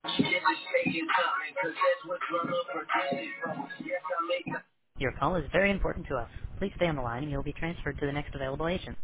Your call is very important to us. Please stay on the line and you'll be transferred to the next available agent.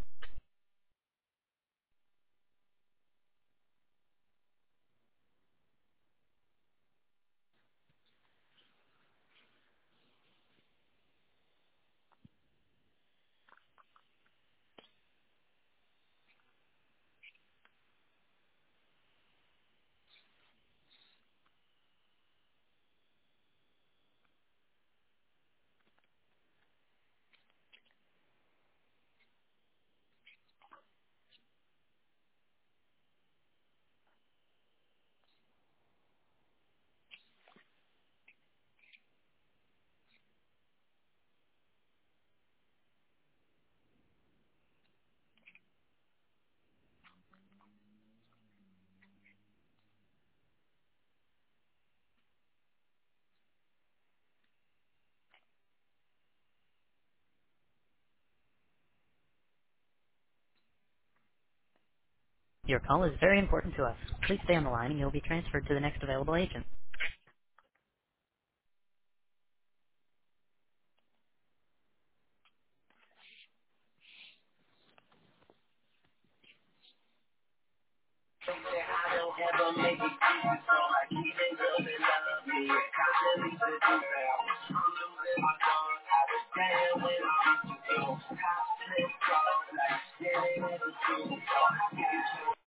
Your call is very important to us. Please stay on the line and you'll be transferred to the next available agent.